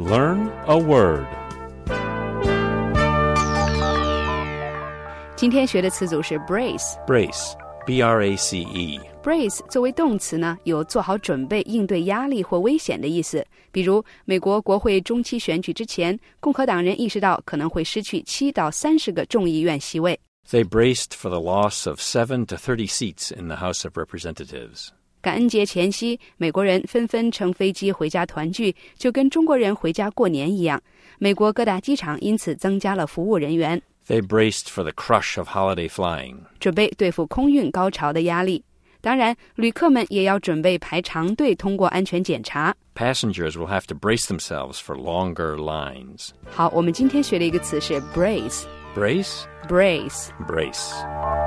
Learn a word. 今天学的词组是 brace. Brace, B-R-A-C-E. Brace 作为动词呢，有做好准备应对压力或危险的意思。比如美国国会中期选举之前，共和党人意识到可能会失去7到30个众议院席位。 They braced for the loss of 7 to 30 seats in the House of Representatives. 感恩节前夕，美国人纷纷乘飞机回家团聚，就跟中国人回家过年一样。美国各大机场因此增加了服务人员。 They braced for the crush of holiday flying. 准备对付空运高潮的压力。当然，旅客们也要准备排长队通过安全检查。 Passengers will have to brace themselves for longer lines. 好，我们今天学的一个词是 brace. Brace? Brace. Brace.